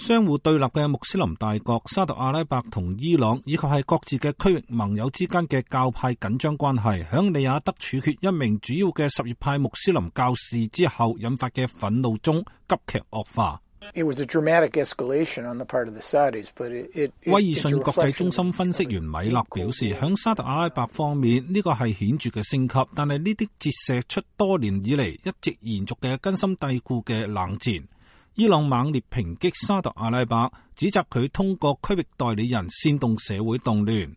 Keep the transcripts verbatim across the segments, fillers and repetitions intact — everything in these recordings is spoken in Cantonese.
相互對立嘅穆斯林大國沙特阿拉伯同伊朗，以及係各自嘅區域盟友之間嘅教派緊張關係，響利雅德處決一名主要嘅什葉派穆斯林教士之後引發嘅憤怒中急劇惡化。 It was a dramatic escalation on the part of the Saudis, but it, it, it, 威爾遜國際中心分析員米勒表示，響沙特阿拉伯方面呢個係顯著嘅升級，但係呢啲折射出多年以嚟一直延續嘅根深蒂固嘅冷戰。伊朗猛烈抨擊沙特阿拉伯，指責佢通過區域代理人煽動社會動亂。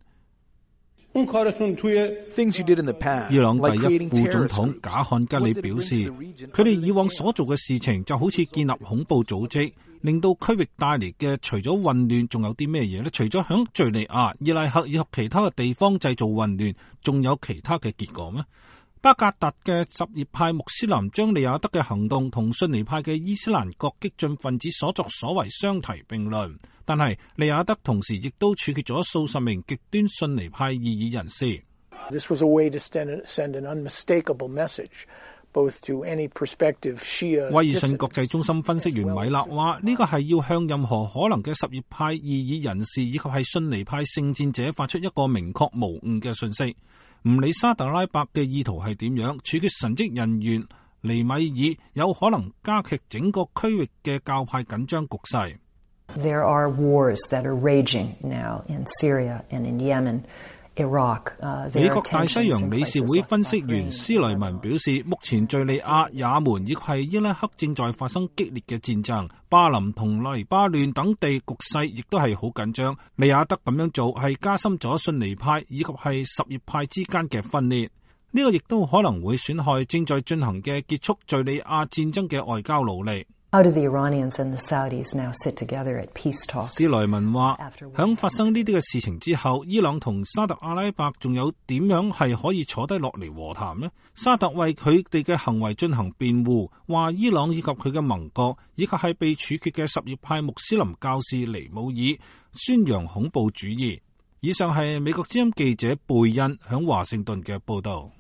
伊朗第一副總統賈漢吉里表示，佢哋以往所做嘅事情就好似建立恐怖組織，令到區域帶嚟嘅除咗混亂，仲有啲咩嘢呢？除咗響敘利亞、伊拉克以及其他嘅地方製造混亂，仲有其他嘅結果咩？巴格達嘅什葉派穆斯林將利雅德嘅行動同遜尼派嘅伊斯蘭國激進分子所作所為相提並論，但係利雅德同時亦都處決咗數十名極端遜尼派異議人士。 This was a way to send an unmistakable message, both to any prospective Shia. 威爾遜國際中心分析員米勒話：呢個係要向任何可能嘅什葉派異議人士以及係遜尼派聖戰者發出一個明確無誤嘅訊息。唔理沙特阿拉伯嘅意圖係點樣，處決神職人員尼米爾有可能加劇整個區域嘅教派緊張局勢。 There are wars that are raging now in Syria and in Yemen, Iraq. Uh, 美國大西洋理事會分析員斯雷文表示，目前敘利亞、也門以及係伊拉克正在發生激烈嘅戰爭，巴林同黎巴嫩等地局勢亦都係好緊張。利雅德咁樣做係加深咗遜尼派以及係什葉派之間嘅分裂，呢個亦都可能會損害正在進行嘅結束敘利亞戰爭嘅外交努力。 How do the Iranians and the Saudis now sit together at peace talks? 斯萊文話，響發生呢啲嘅事情之後，伊朗同沙特阿拉伯仲有點樣係可以坐低落嚟和談呢？沙特為佢哋嘅行為進行辯護，話伊朗以及佢嘅盟國以及係被處決嘅什葉派穆斯林教士尼姆爾宣揚恐怖主義。以上係美國之音記者貝恩響華盛頓嘅報道。